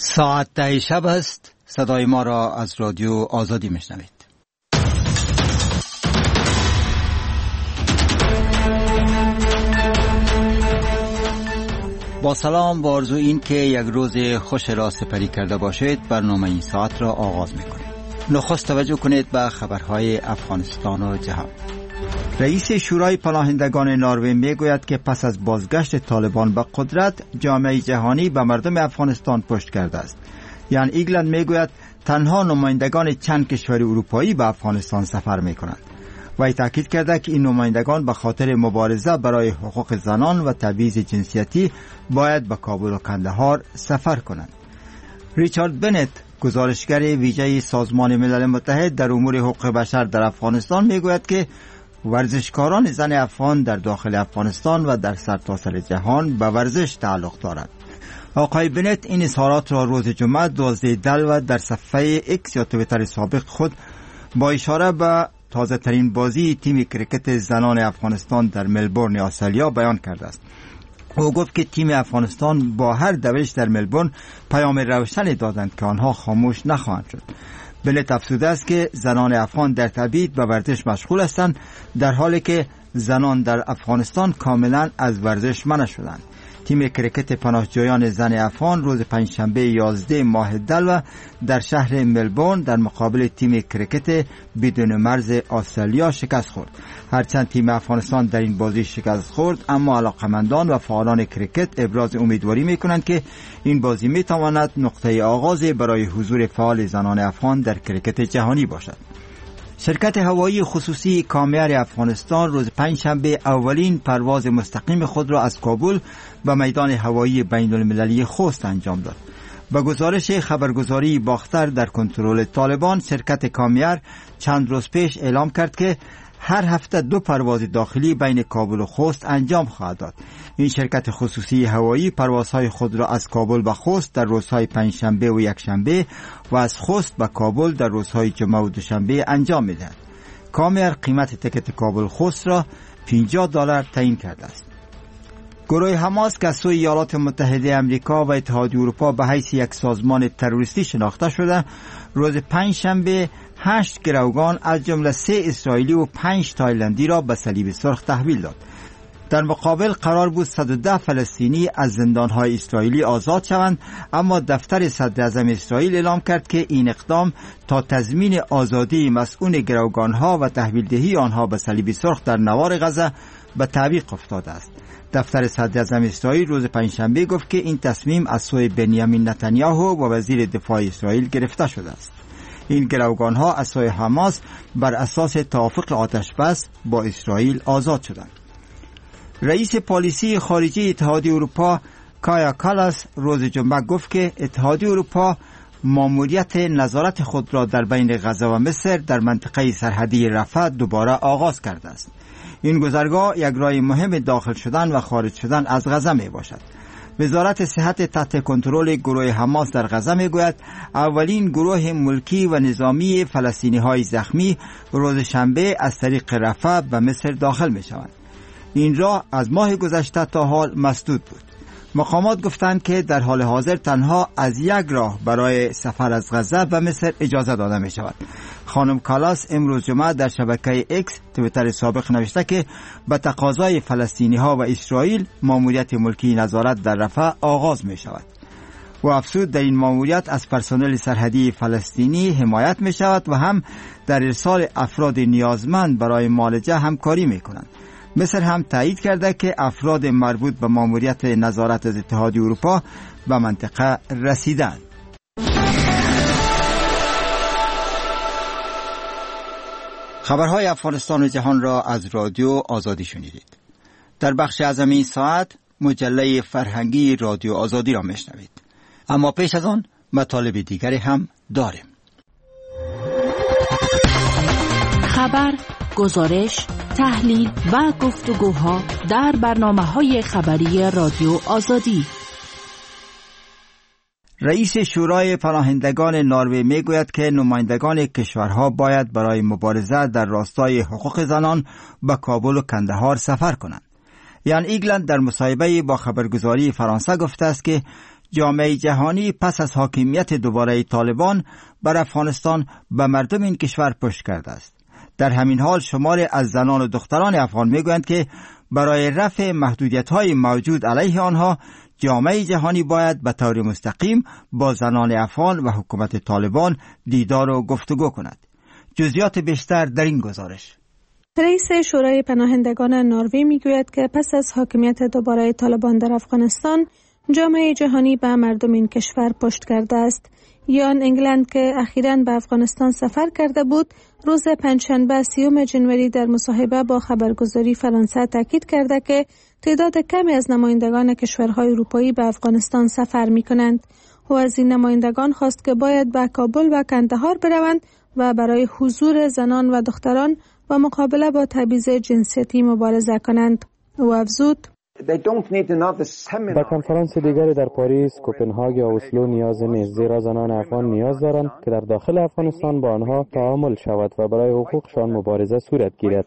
ساعت 10 شب است. صدای ما را از رادیو آزادی میشنوید. با سلام و آرزو این که یک روز خوش را سپری کرده باشید، برنامه این ساعت را آغاز میکنیم. نخست توجه کنید به خبرهای افغانستان و جهان. رئیس شورای پناهندگان نروژ میگوید که پس از بازگشت طالبان به قدرت، جامعه جهانی به مردم افغانستان پشت کرده است. یان ایگلند میگوید تنها نمایندگان چند کشور اروپایی به افغانستان سفر میکنند. وی تاکید کرده که این نمایندگان به خاطر مبارزه برای حقوق زنان و تبعیض جنسیتی باید به کابل و کندهار سفر کنند. ریچارد بنت، گزارشگر ویژه سازمان ملل متحد در امور حقوق بشر در افغانستان، میگوید که ورزشکاران زن افغان در داخل افغانستان و در سرتاسر جهان به ورزش تعلق دارند. آقای بنت این اظهارات را روز جمعه 12 دلو در صفحه اکس یا توییتر سابق خود با اشاره به تازه ترین بازی تیم کرکت زنان افغانستان در ملبورن استرالیا بیان کرده است. او گفت که تیم افغانستان با هر دوش در ملبورن پیام روشنی دادند که آنها خاموش نخواهند شد. بنت افزوده است که زنان افغان در تبعید به ورزش مشغول هستند، در حالی که زنان در افغانستان کاملا از ورزش منع شدند. تیم کرکت پناهجویان زن افغان روز پنجشنبه 11 ماه دلو در شهر ملبورن در مقابل تیم کرکت بدون مرز استرالیا شکست خورد. هرچند تیم افغانستان در این بازی شکست خورد، اما علاقمندان و فعالان کرکت ابراز امیدواری می‌کنند که این بازی می‌تواند نقطه آغاز برای حضور فعال زنان افغان در کرکت جهانی باشد. شرکت هوایی خصوصی کامیر افغانستان روز پنجشنبه اولین پرواز مستقیم خود را از کابل به میدان هوایی بین المللی خوست انجام داد. با گزارش خبرگزاری باختر در کنترل طالبان، شرکت کامیر چند روز پیش اعلام کرد که هر هفته 2 پرواز داخلی بین کابل و خوست انجام خواهد داد. این شرکت خصوصی هوایی پروازهای خود را از کابل به خوست در روزهای پنجشنبه و یکشنبه و از خوست به کابل در روزهای جمعه و دوشنبه انجام می‌دهد. کامیر قیمت تکت کابل خوست را $50 تعیین کرده است. گروه حماس که از سوی ایالات متحده آمریکا و اتحادیه اروپا به حیث یک سازمان تروریستی شناخته شده، روز پنجشنبه 8 گروگان از جمله 3 اسرائیلی و 5 تایلندی را به صلیب سرخ تحویل داد. در مقابل قرار بود 110 فلسطینی از زندانهای اسرائیلی آزاد شوند، اما دفتر صدر اعظم اسرائیل اعلام کرد که این اقدام تا تضمین آزادی مسئول گروگانها و تحویل دهی آنها به صلیب سرخ در نوار غزه به تعویق افتاده است. دفتر صدر اعظم اسرائیل روز پنجشنبه گفت که این تصمیم از سوی بنیامین نتانیاهو و وزیر دفاع اسرائیل گرفته شده است. این گروگانها از سوی حماس بر اساس توافق آتش بس با اسرائیل آزاد شدند. رئیس پالیسی خارجی اتحادیه اروپا کایا کالاس روز جمعه گفت که اتحادیه اروپا ماموریت نظارت خود را در بین غزه و مصر در منطقه سرحدی رفح دوباره آغاز کرده است. این گذرگاه یک راه مهم داخل شدن و خارج شدن از غزه می باشد. وزارت صحت تحت کنترل گروه حماس در غزه می گوید اولین گروه ملکی و نظامی فلسطینی های زخمی روز شنبه از طریق رفح به مصر داخل می شوند. این راه از ماه گذشته تا حال مسدود بود. مقامات گفتند که در حال حاضر تنها از یک راه برای سفر از غزه به مصر اجازه داده می شود. خانم کالاس امروز جمعه در شبکه اکس توییتر سابق نوشته که به تقاضای فلسطینی ها و اسرائیل ماموریت ملکی نظارت در رفح آغاز می شود. و افزود در این ماموریت از پرسنل سرحدی فلسطینی حمایت می شود و هم در ارسال افراد نیازمند برای معالجه همکاری می کنند. مصر هم تایید کرده که افراد مربوط به ماموریت نظارت از اتحادیه اروپا به منطقه رسیدند. خبرهای افغانستان و جهان را از رادیو آزادی شنیدید. در بخش اعظم این ساعت مجله فرهنگی رادیو آزادی را میشنوید. اما پیش از آن مطالب دیگری هم داریم. خبر، گزارش، تحلیل و گفتگوها در برنامه‌های خبری رادیو آزادی. رئیس شورای پناهندگان نروژ میگوید که نمایندگان کشورها باید برای مبارزه در راستای حقوق زنان به کابل و کندهار سفر کنند. یان ایگلند در مصاحبه با خبرگزاری فرانسه گفته است که جامعه جهانی پس از حاکمیت دوباره طالبان بر افغانستان به مردم این کشور پشت کرده است. در همین حال شماری از زنان و دختران افغان میگویند که برای رفع محدودیت‌های موجود علیه آنها جامعه جهانی باید به طور مستقیم با زنان افغان و حکومت طالبان دیدار و گفتگو کند. جزئیات بیشتر در این گزارش. رئیس شورای پناهندگان نروژ میگوید که پس از حاکمیت دوباره طالبان در افغانستان جامعه جهانی به مردم این کشور پشت کرده است. یان انگلند که اخیراً به افغانستان سفر کرده بود، روز پنجشنبه 30 ژانویه در مصاحبه با خبرگزاری فرانسه تاکید کرده که تعداد کمی از نمایندگان کشورهای اروپایی به افغانستان سفر می‌کنند. او از این نمایندگان خواست که باید به کابل و کندهار بروند و برای حضور زنان و دختران و مقابله با تبعیض جنسیتی مبارزه کنند. او افزود: در کنفرانس دیگری در پاریس، کوپنهاگ یا اسلو نیاز نیست، زیرا زنان افغان نیاز دارند که در داخل افغانستان با آنها تعامل شود و برای حقوقشان مبارزه صورت گیرد.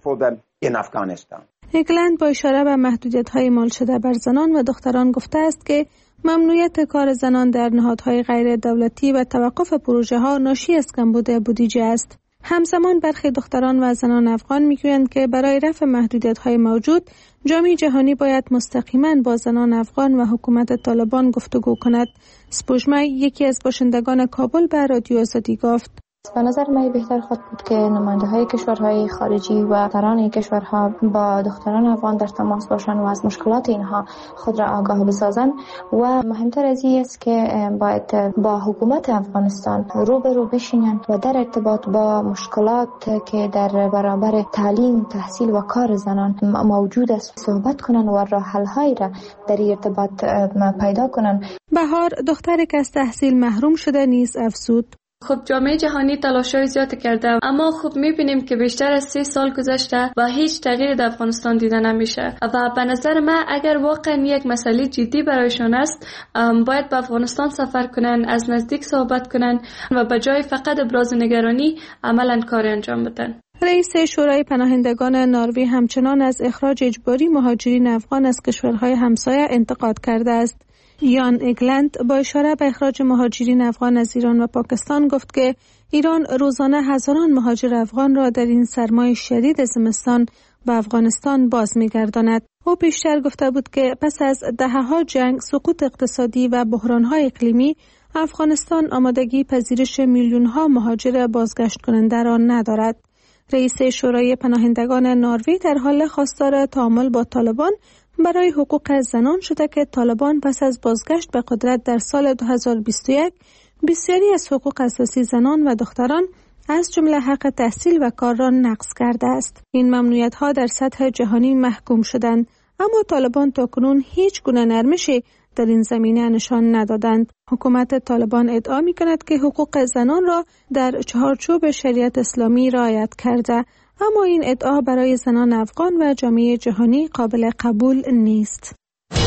انگلند با اشاره به محدودیت‌های اعمال شده بر زنان و دختران گفته است که ممنوعیت کار زنان در نهادهای غیر دولتی و توقف پروژه‌ها ناشی از کمبود بودجه است. همزمان برخی دختران و زنان افغان میگویند که برای رفع محدودیت‌های موجود جامعه جهانی باید مستقیما با زنان افغان و حکومت طالبان گفتگو کند. سپوږمۍ یکی از باشندگان کابل به رادیو آزادی گفت: به نظر من بهتر خود بود که نماینده‌های کشورهای خارجی و دختران این کشورها با دختران افغان در تماس باشند و از مشکلات اینها خود را آگاه بسازند و مهمتر از این است که باید با حکومت افغانستان روبرو بشینند و در ارتباط با مشکلات که در برابر تعلیم، تحصیل و کار زنان موجود است صحبت کنند و راه حل‌هایی را در ارتباط پیدا کنند. بهار دختری که از تحصیل محروم شده نیز افزود: خب جامعه جهانی تلاش‌های زیاد کرده، اما خب می‌بینیم که بیشتر از 3 سال گذشته و هیچ تغییری در افغانستان دیده نمیشه و به نظر من اگر واقعا یک مسئله جدی برایشان است باید به افغانستان سفر کنن، از نزدیک صحبت کنن و به جای فقط ابراز نگرانی عملاً کار انجام بدن. رئیس شورای پناهندگان نروژ همچنان از اخراج اجباری مهاجرین افغان از کشورهای همسایه انتقاد کرده است. یان انگلند با اشاره به اخراج مهاجرین افغان از ایران و پاکستان گفت که ایران روزانه هزاران مهاجر افغان را در این سرمای شدید زمستان به افغانستان باز می‌گرداند. او پیشتر گفته بود که پس از دهه‌ها جنگ، سقوط اقتصادی و بحران‌های اقلیمی، افغانستان آمادگی پذیرش میلیون‌ها مهاجر بازگشت کننده را ندارد. رئیس شورای پناهندگان نروژ در حال خواستار تعامل با طالبان برای حقوق زنان شده که طالبان پس از بازگشت به قدرت در سال 2021 بسیاری از حقوق اساسی زنان و دختران از جمله حق تحصیل و کار را نقض کرده است. این ممنوعیت‌ها در سطح جهانی محکوم شدند، اما طالبان تاکنون هیچ گونه نرمشی در این زمینه نشان ندادند. حکومت طالبان ادعا می‌کند که حقوق زنان را در چارچوب شریعت اسلامی رعایت کرده، اما این ادعا برای زنان افغان و جامعه جهانی قابل قبول نیست.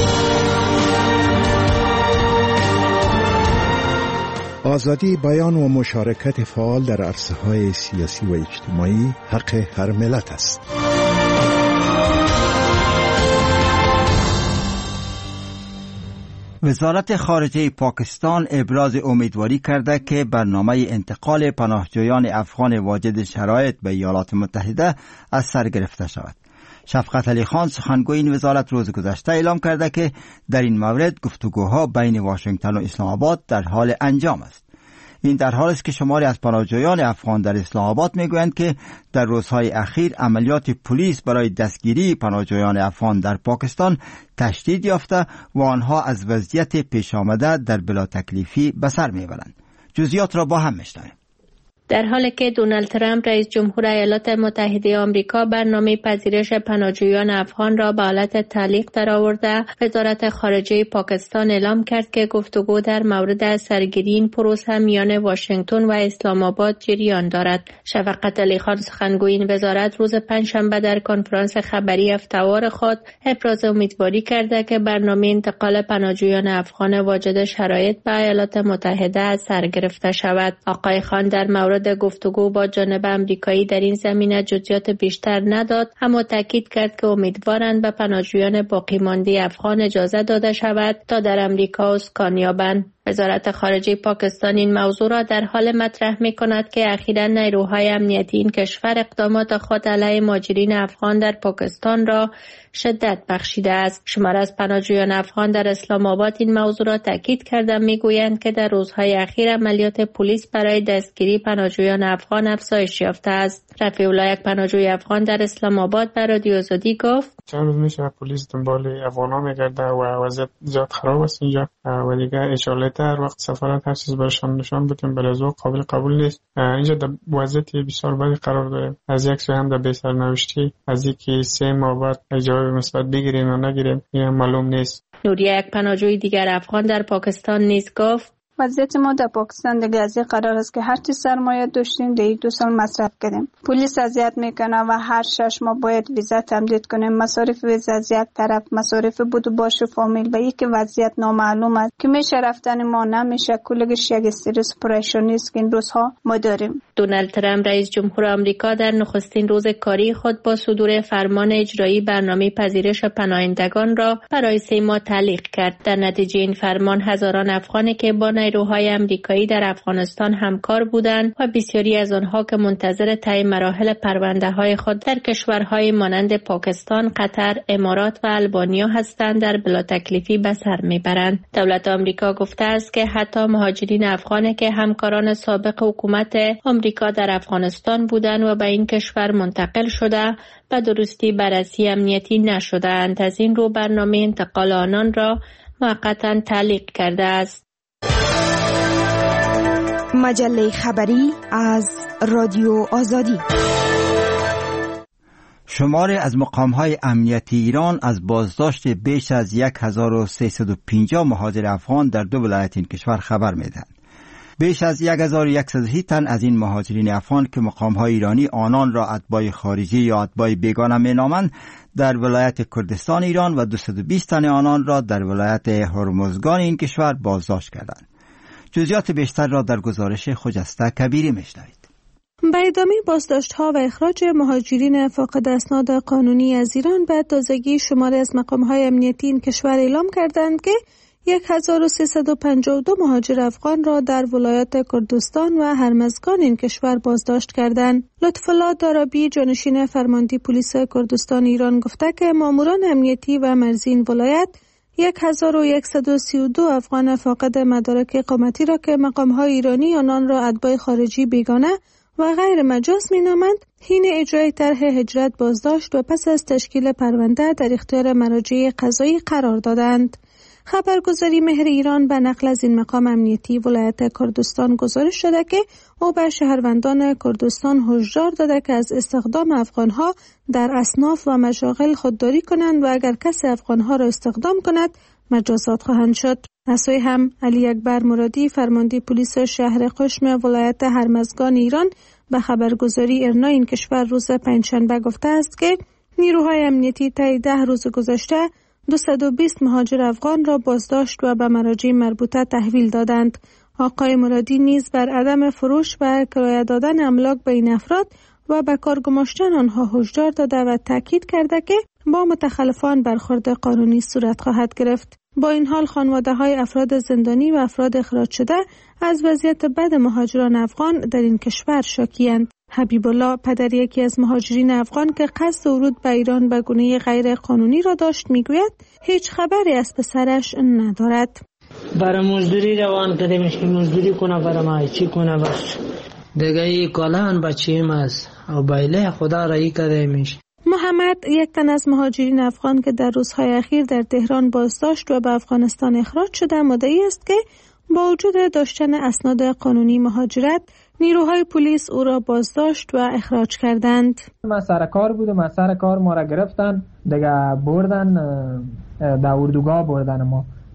آزادی بیان و مشارکت فعال در عرصه‌های سیاسی و اجتماعی حق هر ملت است. وزارت خارجه پاکستان ابراز امیدواری کرده که برنامه انتقال پناهجویان افغان واجد شرایط به ایالات متحده از سر گرفته شود. شفقت علی خان سخنگوی این وزارت روز گذشته اعلام کرده که در این مورد گفتگوها بین واشنگتن و اسلام آباد در حال انجام است. این در حالی است که شماری از پناهجویان افغان در اسلام آباد میگویند که در روزهای اخیر عملیات پلیس برای دستگیری پناهجویان افغان در پاکستان تشدید یافته و آنها از وضعیت پیش آمده در بلا تکلیفی به سر میبرند. جزئیات را با هم میشنویم. در حالی که دونالد ترامپ رئیس جمهور ایالات متحده آمریکا برنامه پذیرش پناهجویان افغان را به حالت تعلیق درآورده، وزارت خارجه پاکستان اعلام کرد که گفتگو در مورد سرگیری این پروسه میان واشنگتن و اسلام آباد جریان دارد. شفقت علی خان سخنگوی این وزارت روز پنجشنبه در کنفرانس خبری هفته‌وار خود ابراز امیدواری کرده که برنامه انتقال پناهجویان افغان واجد شرایط به ایالات متحده از سر گرفته شود. آقای خان در مورد مورد گفتگو با جانب امریکایی در این زمینه جزئیات بیشتر نداد، اما تاکید کرد که امیدوارند به پناهجویان باقی مانده افغان اجازه داده شود تا در امریکا اسکان یابند. وزارت خارجه پاکستان این موضوع را در حال مطرح می‌کند که اخیراً نیروهای امنیتی این کشور اقدامات خود علیه مهاجرین افغان در پاکستان را شدت بخشیده است. شمار از پناهجویان افغان در اسلام آباد این موضوع را تاکید کرده میگویند که در روزهای اخیر عملیات پلیس برای دستگیری پناهجویان افغان افزایش یافته است. رفیع الله، یک پناهجوی افغان در اسلام آباد، به رادیو آزادی گفت: چند روز میشه پلیس دنبال افغانا میگرده و وضعیت زیاد خراب است اینجا و دیگه اشاره هر وقت سفارت هر چیز برشان نشان بدیم بلزو قابل قبول نیست. اینجا در وضعیت بسیار بدی قرار داره. از یک سو هم در بی سرنوشتی، از اینکه 3 ماه بعد جواب مثبت بگیریم یا نگیریم این معلوم نیست. نوریه، یک پناهجوی دیگر افغان در پاکستان نیز گفت: وضعیت ما در پاکستان دیگه از این قرار است که هر چی سرمایه داشتیم در 2 سال مصرف کردیم. پلیس اذیت میکنه و هر 6 ماه باید ویزا تمدید کنیم. مصارف ویزا از یک طرف، مصارف بود و باش فامیل و یک وضعیت نامعلوم است که میشه رفتن ما نمیشه. کلگش یک استرس پریشانی است که این روزها ما داریم. دونالد ترامپ رئیس جمهور آمریکا در نخستین روز کاری خود با صدور فرمان اجرایی برنامه پذیرش پناهندگان را برای 3 ماه تعلیق کرد. در نتیجه این فرمان هزاران افغانی که با نیروهای آمریکایی در افغانستان همکار بودند و بسیاری از آنها که منتظر طی مراحل پرونده‌های خود در کشورهای مانند پاکستان، قطر، امارات و البانیا هستند در بلا تکلیفی به سر میبرند. دولت آمریکا گفته است که حتی مهاجرین افغانی که همکاران سابق حکومت آمریکا در افغانستان بودند و به این کشور منتقل شده به درستی بررسی امنیتی نشده‌اند. از این رو برنامه انتقال آنان را موقتا تعلیق کرده است. مجله خبری از رادیو آزادی. شماری از مقام‌های امنیتی ایران از بازداشت بیش از 1350 مهاجر افغان در 2 ولایت این کشور خبر می‌دهند. بیش از 1130 تن از این مهاجرین افغان که مقام‌های ایرانی آنان را اتباع خارجی یا اتباع بیگانه مینامند در ولایت کردستان ایران و 220 تن آنان را در ولایت هرمزگان این کشور بازداشت کردند. جزئیات بیشتر را در گزارش خجسته کبیری میشنوید. به ادامه بازداشت‌ها و اخراج مهاجرین فاقد اسناد قانونی از ایران به تازگی شماری از مقام‌های امنیتی این کشور اعلام کردند که 1352 مهاجر افغان را در ولایات کردستان و هرمزگان این کشور بازداشت کردند. لطف‌الله دارابی، جانشین فرمانده پلیس کردستان ایران، گفته که ماموران امنیتی و مرزی این ولایت 1132 افغان فاقد مدارک اقامتی را که مقام‌های ایرانی آنان را اتباع خارجی بیگانه و غیر مجاز مینامند، حین اجرای طرح هجرت بازداشت و پس از تشکیل پرونده در اختیار مراجع قضایی قرار دادند. خبرگزاری مهر ایران به نقل از این مقام امنیتی ولایت کردستان گزارش شده که او به شهروندان کردستان هشدار داده که از استخدام افغانها در اصناف و مشاغل خودداری کنند و اگر کسی افغانها را استخدام کند مجازات خواهند شد. از سوی هم علی اکبر مرادی، فرمانده پلیس شهر قشم ولایت هرمزگان ایران، به خبرگزاری ارنا این کشور روز پنجشنبه گفته است که نیروهای امنیتی طی 10 روز گذشته 220 مهاجر افغان را بازداشت و به مراجع مربوطه تحویل دادند. آقای مرادی نیز بر عدم فروش و کرایه دادن املاک به این افراد و به کار گماشتن آنها هشدار داده و تاکید کرده که با متخلفان برخورد قانونی صورت خواهد گرفت. با این حال خانواده‌های افراد زندانی و افراد اخراج شده از وضعیت بد مهاجران افغان در این کشور شاکی‌اند. حبیب الله، پدر یکی از مهاجرین افغان که قصد ورود به ایران به گونه غیر قانونی را داشت، میگوید هیچ خبری از پسرش ندارد. برای مزدوری روان کردیم که مزدوری کنه برای ما چی کنه بس دیگه ای کلان بچیم است و بایله خدا رایی کردیمش. محمد، یک تن از مهاجرین افغان که در روزهای اخیر در تهران بازداشت و به افغانستان اخراج شده، مدعی است که با وجود داشتن اسناد قانونی مهاجرت، نیروهای پلیس او را بازداشت و اخراج کردند. من سر کار بودم، سر کار ما را گرفتن دیگه بردن در اردوگاه بردن ما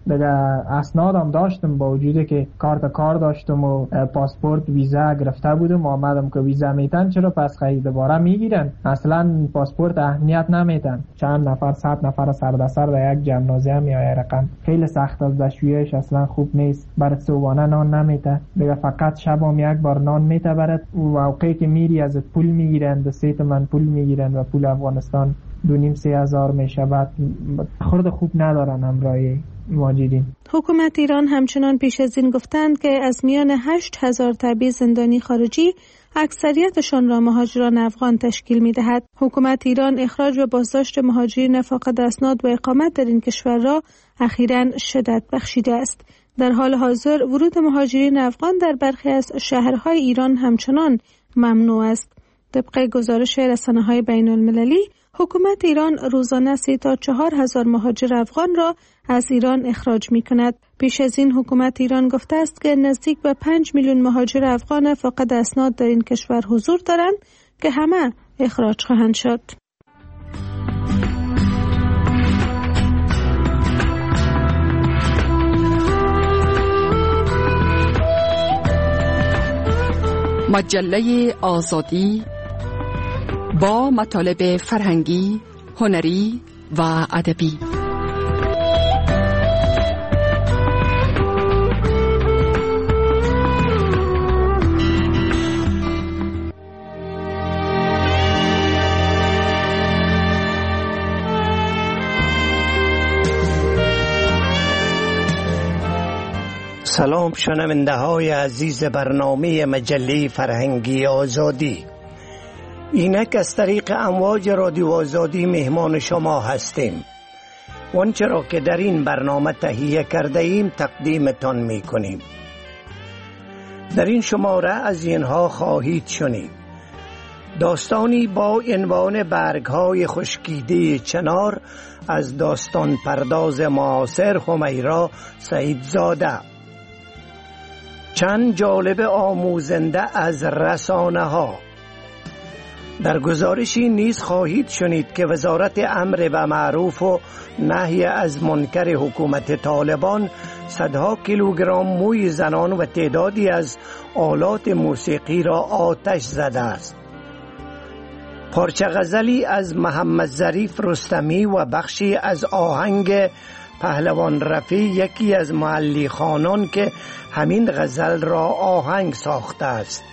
دیگه اسنادم داشتم، با وجودی که کار داشتم و پاسپورت ویزا گرفته بودم. آمدم که ویزا میتن چرا پس خیلی دوباره میگیرن؟ اصلا پاسپورت اهمیت نمیتن. چند نفر 100 نفر سردسر در یک جمنازه میای رقم خیلی سخت از دشویش اصلا خوب نیست. برات صبحانه نان نمیته، دیگه فقط شبام یک بار نان میته برات. موقعی که میری ازت پول میگیرن، 2 تومن پول میگیرن و پول افغانستان 2,5-3 هزار میشه. بعد خورد خوب ندارن همراهی مهاجرین. حکومت ایران همچنان پیش از این گفتند که از میان 8,000 تبعید زندانی خارجی اکثریتشان را مهاجران افغان تشکیل می‌دهد. حکومت ایران اخراج و بازداشت مهاجرین فاقد اسناد و اقامت در این کشور را اخیراً شدت بخشیده است. در حال حاضر ورود مهاجرین افغان در برخی از شهرهای ایران همچنان ممنوع است. طبق گزارش رسانه‌های بین‌المللی، حکومت ایران روزانه 3 تا 4 هزار مهاجر افغان را از ایران اخراج می‌کند. پیش از این حکومت ایران گفته است که نزدیک به 5 میلیون مهاجر افغان فاقد اسناد در این کشور حضور دارند که همه اخراج خواهند شد. مجله آزادی با مطالب فرهنگی، هنری و ادبی. سلام شنونده های عزیز برنامه مجله فرهنگی آزادی. اینک از طریق امواج رادیو آزادی مهمان شما هستیم. آنچه را که در این برنامه تهیه کرده ایم تقدیمتان می کنیم. در این شماره از اینها خواهید شنید: داستانی با عنوان برگ‌های خشکیده چنار از داستان پرداز معاصر همیرا سعیدزاده. چند جالب آموزنده از رسانه ها. در گزارشی نیز خواهید شنید که وزارت امر به معروف و نهی از منکر حکومت طالبان صدها کیلوگرم موی زنان و تعدادی از آلات موسیقی را آتش زده است. پارچه غزلی از محمد ظریف رستمی و بخشی از آهنگ پهلوان رفیع یکی از مؤلفان که همین غزل را آهنگ ساخته است.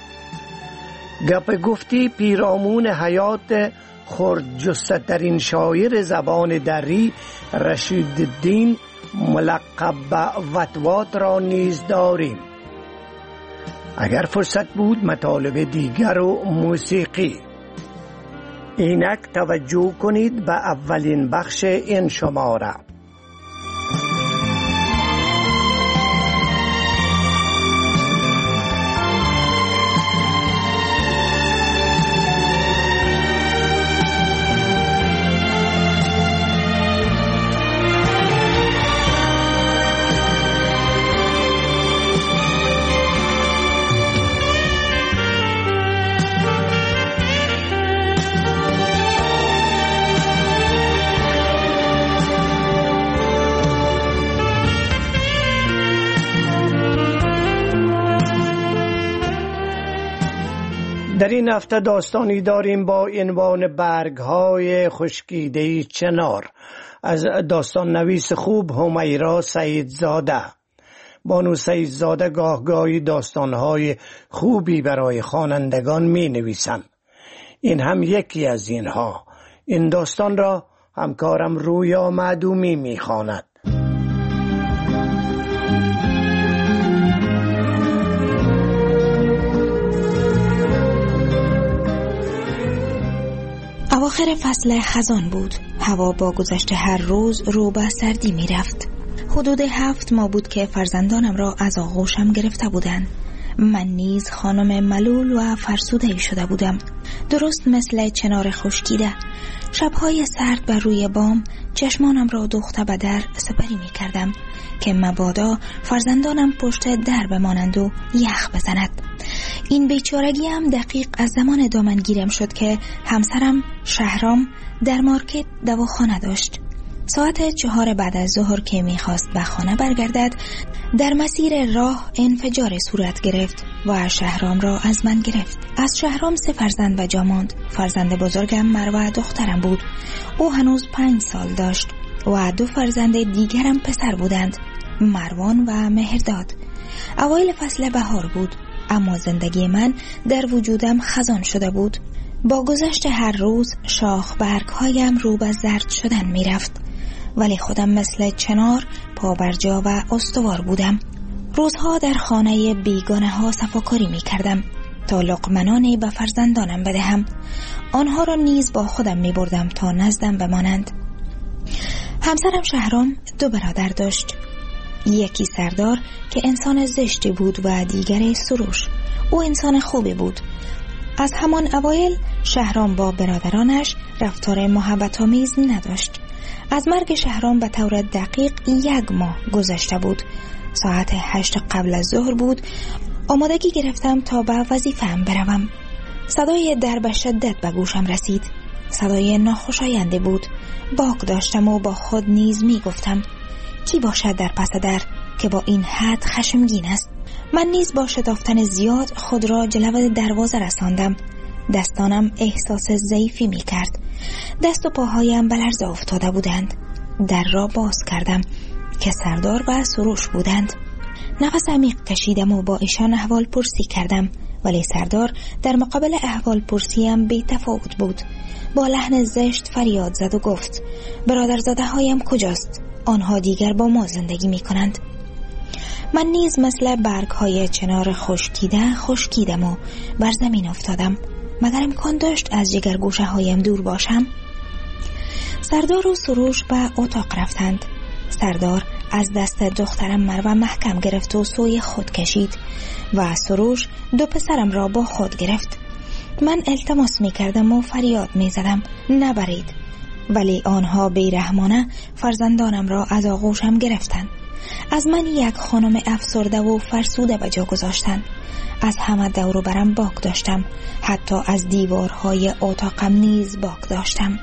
گپ گفتی پیرامون حیات خردجسته ترین شاعر زبان دری رشیدالدین ملقب به وطوات را نیز داریم. اگر فرصت بود مطالب دیگر و موسیقی. اینک توجه کنید به اولین بخش این شماره. در این هفته داستانی داریم با عنوان برگ‌های خشکیده چنار از داستان نویس خوب همیرا سعیدزاده. بانو سعیدزاده گاهی داستان‌های خوبی برای خوانندگان می‌نویسند. این هم یکی از اینها. این داستان را همکارم رویا معدومی می‌خواند. اواخر فصل خزان بود. هوا با گذشت هر روز رو به سردی می رفت. حدود 7 ماه بود که فرزندانم را از آغوشم گرفته بودند. من نیز خانم ملول و فرسوده شده بودم، درست مثل چنار خشکیده. شبهای سرد بر روی بام چشمانم را دوخته به در سپری می کردم که مبادا فرزندانم پشت در بمانند و یخ بزند. این بیچارگی هم دقیق از زمان دامنگیرم شد که همسرم شهرام در مارکت دواخانه داشت. ساعت 4 بعد از ظهر که میخواست به خانه برگردد، در مسیر راه انفجار صورت گرفت و شهرام را از من گرفت. از شهرام 3 فرزند به جا ماند. فرزند بزرگم مروه دخترم بود. او هنوز 5 سال داشت و 2 فرزند دیگرم پسر بودند، مروان و مهرداد. اوایل فصل بهار بود، اما زندگی من در وجودم خزان شده بود. با گذشت هر روز شاخ برگ‌هایم رو به زرد شدن می‌رفت، ولی خودم مثل چنار پابرجا و استوار بودم. روزها در خانه بیگانه ها صفاکاری می‌کردم تا لقمنانی به فرزندانم بدهم. آنها را نیز با خودم می‌بردم تا نزدم بمانند. همسرم شهرام 2 برادر داشت. یکی سردار که انسان زشتی بود و دیگر سروش. او انسان خوبی بود. از همان اوایل شهرام با برادرانش رفتار محبت‌آمیز نداشت. از مرگ شهرام به طور دقیق 1 ماه گذشته بود. ساعت 8 قبل از ظهر بود. آمادگی گرفتم تا به وظیفه‌ام بروم. صدای در به شدت به گوشم رسید. صدای ناخوشایندی بود. باک داشتم و با خود نیز می گفتم کی باشد در پس در که با این حد خشمگین است. من نیز با شتافتن زیاد خود را جلو دروازه رساندم. دستانم احساس ضعیفی می کرد. دست و پاهایم به لرزه افتاده بودند. در را باز کردم که سردار و سروش بودند. نفس عمیق کشیدم و با ایشان احوال پرسی کردم، ولی سردار در مقابل احوال پرسیم بی تفاوت بود. با لحن زشت فریاد زد و گفت برادرزاده هایم کجاست؟ آنها دیگر با ما زندگی می کنند. من نیز مثل برگ های چنار خشکیدم و بر زمین افتادم. مگر امکان داشت از جگر گوشه هایم دور باشم؟ سردار و سروش به اتاق رفتند. سردار از دست دخترم مروه محکم گرفت و سوی خود کشید و سروش 2 پسرم را با خود گرفت. من التماس می کردم و فریاد می زدم نبرید، ولی آنها بیرحمانه فرزندانم را از آغوشم گرفتند. از من یک خانم افسرده و فرسوده به جا گذاشتند. از همه دور و برم باک داشتم. حتی از دیوارهای اتاقم نیز باک داشتم.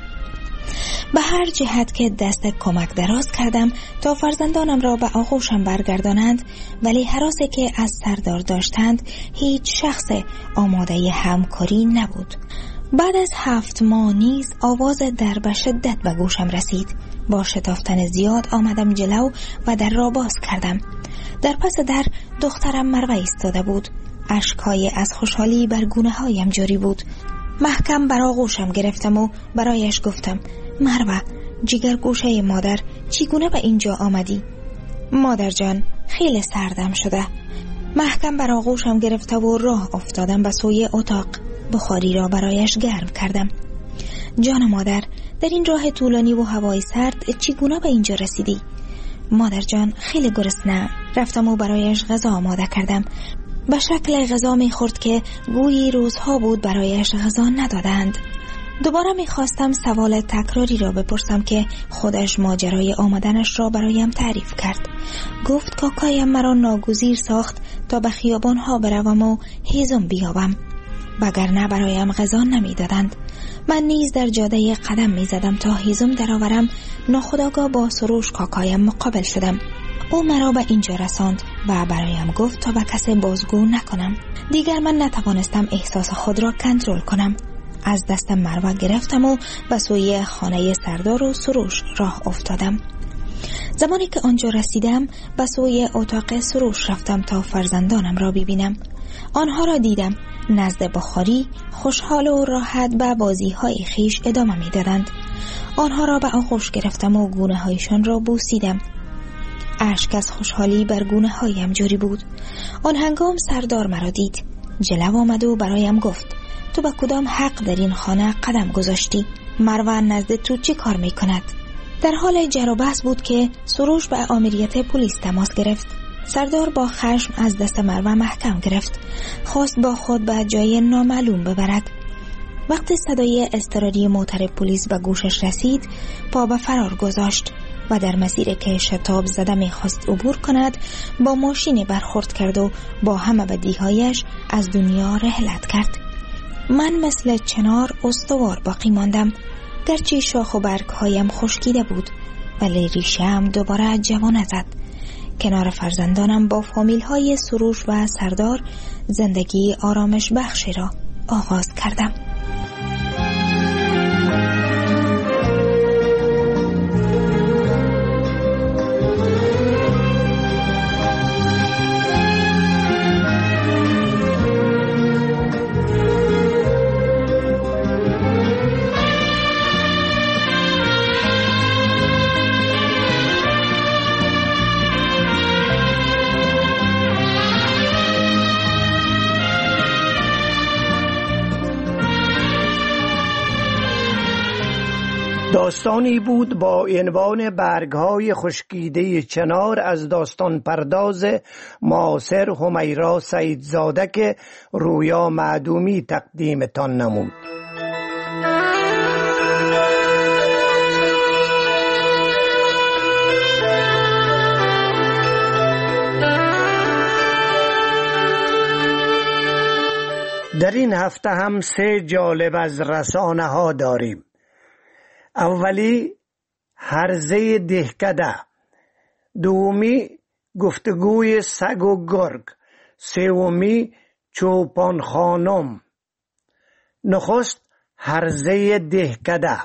به هر جهت که دست کمک دراز کردم تا فرزندانم را به آغوشم برگردانند، ولی هراسی که از سردار داشتند هیچ شخص آماده همکاری نبود. بعد از 7 ماه نیز آواز در به شدت به گوشم رسید. با شتافتن زیاد آمدم جلو و در را باز کردم. در پس در دخترم مروه ایستاده بود. اشک‌های از خوشحالی بر گونه‌هایم جاری بود. محکم بر آغوشم گرفتم و برایش گفتم مروه جگر گوشه مادر، چگونه به اینجا آمدی؟ مادر جان خیلی سردم شده. محکم بر آغوشم گرفته و راه افتادم به سوی اتاق. بخاری را برایش گرم کردم. جان مادر، در این راه طولانی و هوای سرد چگونه به اینجا رسیدی؟ مادر جان خیلی گرسنه‌ام. رفتم و برایش غذا آماده کردم. به شکل غذا می‌خورد که گویی روزها بود برایش غذا ندادند. دوباره می‌خواستم سوال تکراری را بپرسم که خودش ماجرای آمدنش را برایم تعریف کرد. گفت کاکایم مرا ناگزیر ساخت تا به خیابان‌ها بروم و هیزم بیابم، وگرنه برایم غذا نمی‌دادند. من نیز در جاده قدم می‌زدم تا هیزم درآورم. ناخودآگاه با سروش کاکایم مقابل شدم. او مرا به اینجا رساند و برایم گفت تا به کسی بازگو نکنم. دیگر من نتوانستم احساس خود را کنترل کنم. از دست مروه گرفتم و به سوی خانه سردار و سروش راه افتادم. زمانی که آنجا رسیدم به سوی اتاق سروش رفتم تا فرزندانم را ببینم. آنها را دیدم نزد بخاری خوشحال و راحت به بازی‌های خیش ادامه می‌دادند. آنها را به آغوش گرفتم و گونه‌هایشان را بوسیدم. اشک از خوشحالی بر گونه‌هایم جاری بود. آن هنگام سردار مرا دید. جلو آمد و برایم گفت تو به کدام حق در این خانه قدم گذاشتی؟ مروه نزد تو چی کار می‌کند؟ در حال جر و بحث بود که سروش به آمریت پلیس تماس گرفت. سردار با خشم از دست مروه محکم گرفت. خواست با خود به جای نامعلوم ببرد. وقتی صدای اضطراری موتر پلیس به گوشش رسید، پا به فرار گذاشت و در مسیر که شتاب زده می‌خواست عبور کند با ماشین برخورد کرد و با همه بدیهایش از دنیا رحلت کرد. من مثل چنار استوار باقی ماندم. گرچه شاخ و برگ‌هایم خشکیده بود، ولی ریشه هم دوباره جوانه زد. کنار فرزندانم با فامیل های سروش و سردار زندگی آرامش بخشی را آغاز کردم. داستانی بود با عنوان برگ‌های خشکیده چنار از داستان پرداز معاصر همیرا سیدزاده که رویا معدومی تقدیمتان نمود. در این هفته هم 3 جالب از رسانه ها داریم. اولی هرزه دهکده، دومی گفتگوی سگ و گرگ، سومی چوپان خانم. نخست هرزه دهکده.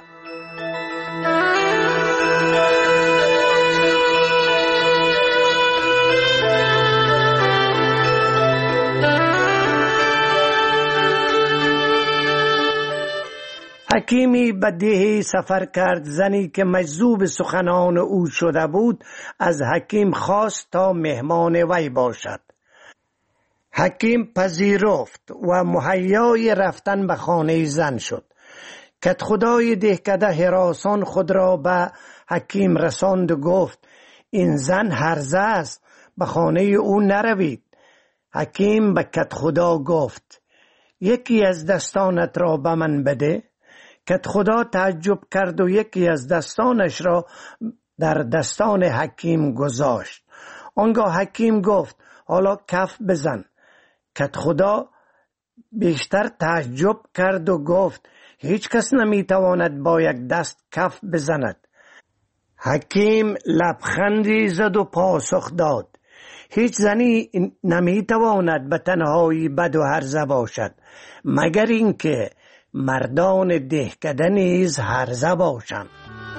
حکیمی به دهی سفر کرد. زنی که مجذوب سخنان او شده بود از حکیم خواست تا مهمان وی باشد. حکیم پذیرفت و مهیای رفتن به خانه زن شد. کدخدای دهکده هراسان خود را به حکیم رساند و گفت این زن هرزه است، به خانه او نروید. حکیم به کدخدا گفت یکی از دستانت را به من بده. کدخدا تعجب کرد و یکی از دستانش را در دستان حکیم گذاشت. آنگاه حکیم گفت حالا کف بزن. کدخدا بیشتر تعجب کرد و گفت هیچ کس نمیتواند با یک دست کف بزند. حکیم لبخندی زد و پاسخ داد هیچ زنی نمیتواند به تنهایی بد و هرزه باشد مگر اینکه مردان دهکده نیز هرزه باشند.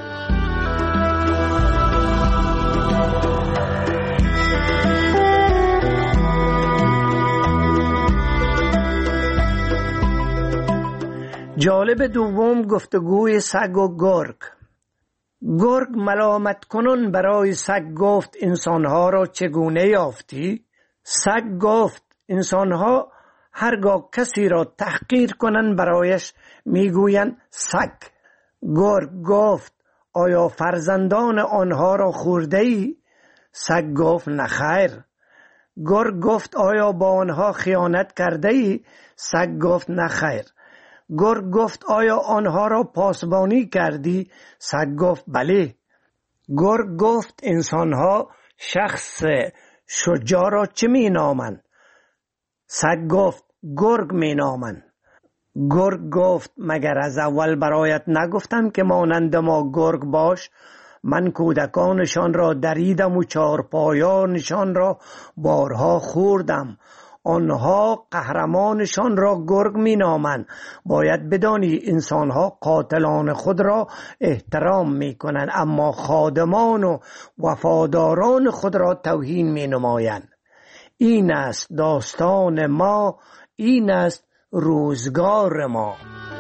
جالب دوم گفتگوی سگ و گرگ. گرگ ملامت کنون برای سگ گفت انسانها را چگونه یافتی؟ سگ گفت انسانها هرگاه کسی را تحقیر کنند برایش میگویند سگ. گرگ گفت آیا فرزندان آنها را خورده ای؟ سگ گفت نخیر. گرگ گفت آیا با آنها خیانت کرده ای؟ سگ گفت نخیر. گرگ گفت آیا آنها را پاسبانی کردی؟ سگ گفت بله. گرگ گفت انسانها شخص شجاع را چه می نامند؟ سگ گفت گرگ می نامند. گرگ گفت مگر از اول برایت نگفتم که مانند ما گرگ باش؟ من کودکانشان را دریدم و چارپایانشان را بارها خوردم. آنها قهرمانشان را گرگ می نامند. باید بدانی انسانها قاتلان خود را احترام می کنند اما خادمان و وفاداران خود را توهین می نمایند. این است داستان ما، این است روزگار ما.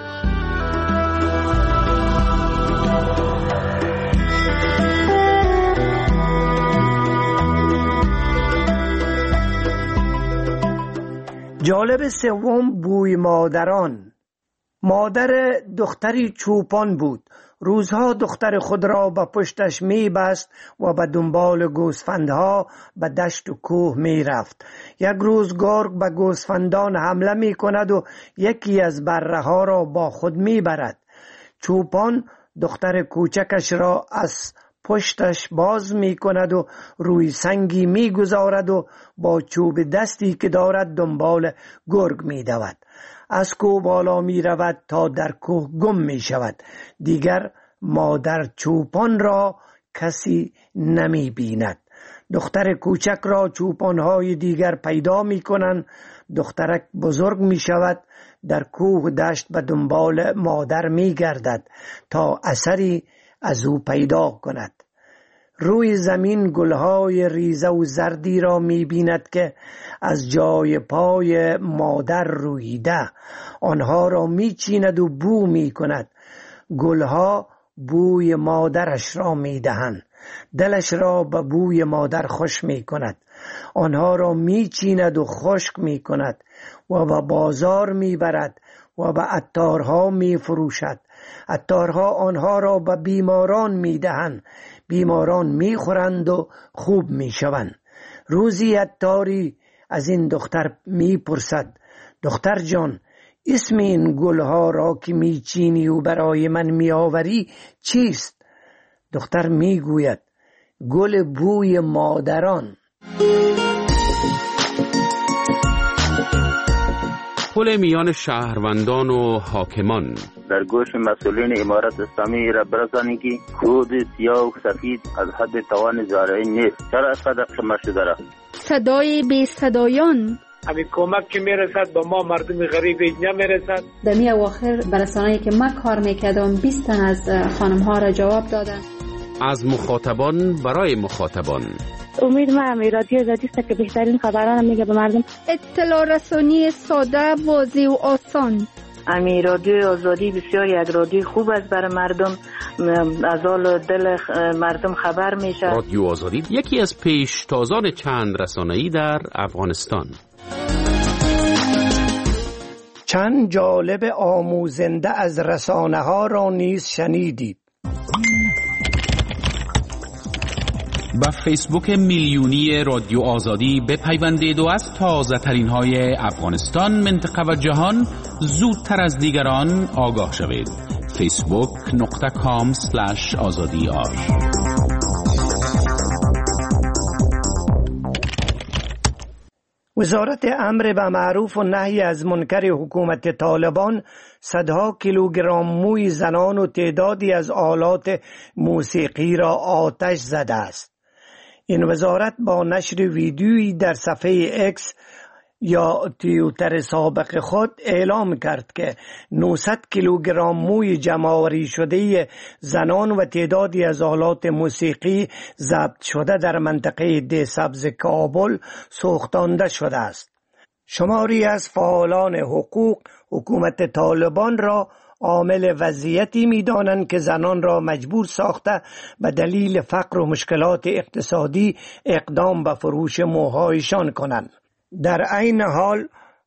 جالب سوم بوی مادران. مادر دختری چوپان بود. روزها دختر خود را به پشتش می بست و به دنبال گوسفندها به دشت و کوه می رفت. یک روز گرگ به گوسفندان حمله می کند و یکی از بره ها را با خود می برد. چوپان دختر کوچکش را از پشتش باز می کند و روی سنگی می گذارد و با چوب دستی که دارد دنبال گرگ می دود. از کوه بالا می رود تا در کوه گم می شود. دیگر مادر چوپان را کسی نمی بیند. دختر کوچک را چوپانهای دیگر پیدا می کنند. دخترک بزرگ می شود، در کوه دشت به دنبال مادر می گردد تا اثری از او پیدا کند. روی زمین گلهای ریزه و زردی را می بیند که از جای پای مادر رویده. آنها را می چیند و بو می کند. گلها بوی مادرش را می دهند. دلش را به بوی مادر خوش می کند. آنها را می چیند و خشک می کند و به بازار می برد و به عطارها می فروشد. عطارها آنها را به بیماران می دهند. بیماران می خورند و خوب می شوند. روزی عطاری از این دختر می پرسد: دختر جان، اسم این گلها را که می چینی و برای من می آوری چیست؟ دختر می گوید: گل بوی مادران. پل میان شهروندان و حاکمان. در گوش مسئولین امارت اسلامی را برسانید که خود سیاه و سفید از حد توان زارعین نیست. چرا از قدر شمار شده را؟ صدای بی صدایان. همین کمک که میرسد با ما مردم غریب اینجا میرسد. در می اواخر برسانه‌ای که من کار میکردم 20 تن از خانم ها را جواب دادن. از مخاطبان برای مخاطبان. امید من رادیو آزادی است که بهترین خبران میگه به مردم. اطلاع رسانی ساده، واضح و آسان. امی رادیو آزادی بسیاری از رادیو خوب است برای مردم، از حال دل مردم خبر میشه. رادیو آزادی یکی از پیشتازان چند رسانه‌ای در افغانستان. چند جالب آموزنده از رسانه ها را نیز شنیدید. با فیسبوک میلیونی رادیو آزادی بپیوندید و از تازه ترین های افغانستان، منطقه و جهان زودتر از دیگران آگاه شوید. facebook.com/azadi.ar. وزارت امر به معروف و نهی از منکر حکومت طالبان صدها کیلوگرم موی زنان و تعدادی از آلات موسیقی را آتش زده است. این وزارت با نشر ویدیویی در صفحه اکس یا توییتر سابق خود اعلام کرد که 900 کیلوگرم موی جمع‌آوری شده زنان و تعدادی از آلات موسیقی ضبط شده در منطقه ده سبز کابل سوختانده شده است. شماری از فعالان حقوق حکومت طالبان را عامل وضعیتی می‌دانند که زنان را مجبور ساخته به دلیل فقر و مشکلات اقتصادی اقدام به فروش موهایشان کنند. در عین حال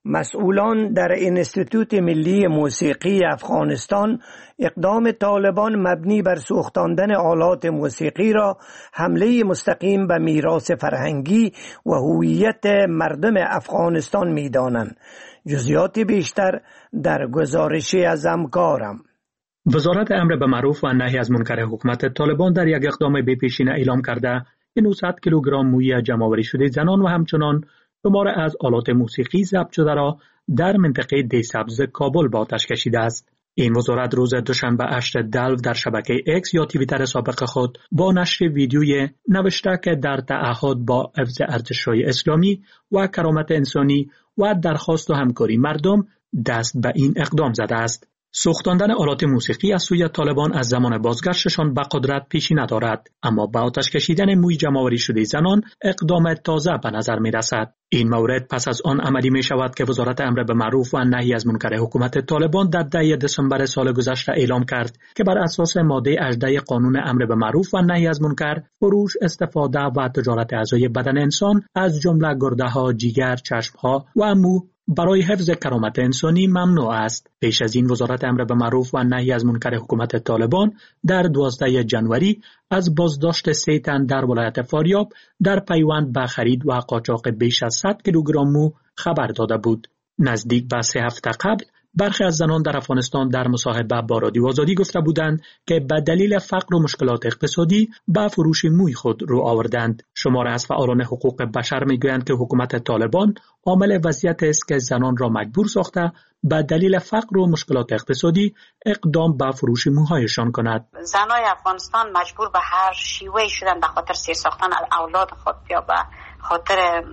مسئولان در انستیتوت ملی موسیقی افغانستان اقدام طالبان مبنی بر سوختاندن آلات موسیقی را حمله مستقیم به میراث فرهنگی و هویت مردم افغانستان می‌دانند. جزئیات بیشتر در گزارشی از همکارم. وزارت امر به معروف و نهی از منکر حکومت طالبان در یک اقدام بی‌پیشینه اعلام کرده که 900 کیلوگرم موی جمع‌آوری شده زنان و همچنان شمار از آلات موسیقی ضبط شده را در منطقه ده سبز کابل به آتش کشیده است. این وزارت روز دوشنبه 8 دلو در شبکه اکس یا توییتر سابق خود با نشر ویدیوی نوشته که در تعهد با حفظ ارزش‌های اسلامی و کرامت انسانی و درخواست و همکاری مردم دست به این اقدام زده است. سوختاندن آلات موسیقی از سوی طالبان از زمان بازگشتشان به قدرت پیشی ندارد، اما با آتش کشیدن موی جمع‌آوری شده زنان اقدام تازه به نظر می رسد. این مورد پس از آن عملی می شود که وزارت امر به معروف و نهی از منکر حکومت طالبان در 10 دسامبر سال گذشته اعلام کرد که بر اساس ماده 18 قانون امر به معروف و نهی از منکر، فروش، استفاده و تجارت اعضای بدن انسان از جمله گرده‌ها، جگر، چشم‌ها و مو برای حفظ کرامت انسانی ممنوع است. پیش از این وزارت امر به معروف و نهی از منکر حکومت طالبان در 12 جنوری از بازداشت 3 تن در ولایت فاریاب در پیوند به خرید و قاچاق بیش از 100 کیلوگرم مو خبر داده بود. نزدیک به 3 هفته قبل برخی از زنان در افغانستان در مصاحبه با رادیو آزادی گفته بودند که به دلیل فقر و مشکلات اقتصادی به فروش موی خود رو آوردند. شماره از فعالان حقوق بشر میگویند که حکومت طالبان عامل وضعیت است که زنان را مجبور ساخته به دلیل فقر و مشکلات اقتصادی اقدام به فروش موهایشان کند. زنای افغانستان مجبور به هر شیوهی شدن به خاطر سیر ساختن اولاد خود یا به خاطر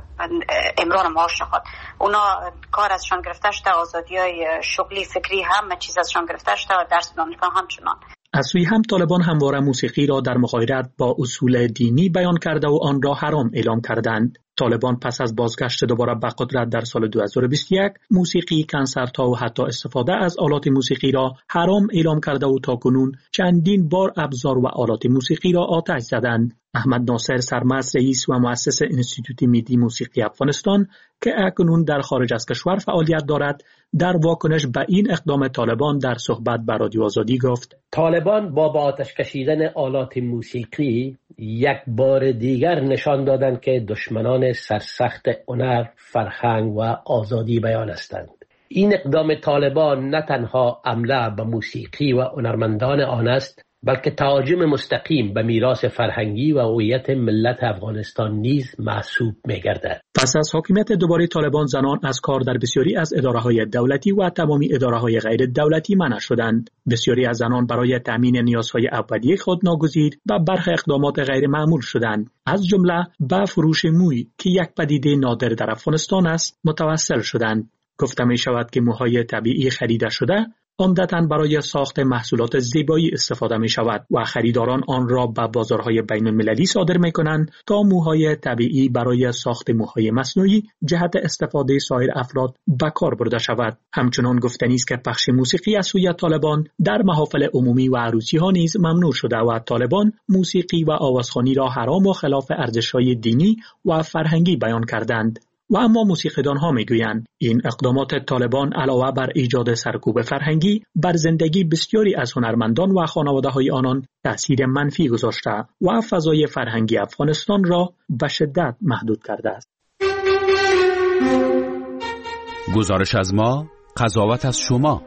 امرار معاش خود. اونا کار ازشان گرفته شده، آزادی‌های شغلی فکری همه چیز ازشان گرفته شده و درس دانشگاه همچنان. از سوی هم طالبان همواره موسیقی را در مغایرت با اصول دینی بیان کرده و آن را حرام اعلام کردند. طالبان پس از بازگشت دوباره به قدرت در سال 2021 موسیقی، کنسرت‌ها و حتی استفاده از آلات موسیقی را حرام اعلام کرده و تاکنون چندین بار ابزار و آلات موسیقی را آتش زدند. احمد ناصر سرمست رئیس و مؤسس انستیتوت ملی موسیقی افغانستان که اکنون در خارج از کشور فعالیت دارد، در واکنش به این اقدام طالبان در صحبت با رادیو آزادی گفت: طالبان با آتش کشیدن آلات موسیقی یک بار دیگر نشان دادند که دشمنان سرسخت هنر، فرهنگ و آزادی بیان هستند. این اقدام طالبان نه تنها حمله به موسیقی و هنرمندان آن است، بلکه تهاجم مستقیم به میراث فرهنگی و هویت ملت افغانستان نیز محسوب می‌گردد. پس از حاکمیت دوباره طالبان، زنان از کار در بسیاری از اداره‌های دولتی و تمامی اداره‌های غیر دولتی منع شدند. بسیاری از زنان برای تامین نیازهای اولیه خود ناگزیر و برخی اقدامات غیر معمول شدند، از جمله به فروش موی که یک پدیده نادر در افغانستان است متوسل شدند. گفته می شود که موهای طبیعی خریده شده عمدتاً برای ساخت محصولات زیبایی استفاده می شود و خریداران آن را به بازارهای بین المللی صادر می کنند تا موهای طبیعی برای ساخت موهای مصنوعی جهت استفاده سایر افراد به کار برده شود. همچنان گفتنی است که پخش موسیقی از سوی طالبان در محافل عمومی و عروسی ها نیز ممنوع شده و طالبان موسیقی و آوازخوانی را حرام و خلاف ارزش‌های دینی و فرهنگی بیان کردند. و اما موسیقیدان ها میگویند این اقدامات طالبان علاوه بر ایجاد سرکوب فرهنگی بر زندگی بسیاری از هنرمندان و خانواده های آنان تأثیر منفی گذاشته و فضای فرهنگی افغانستان را به شدت محدود کرده است. گزارش از ما، قضاوت از شما.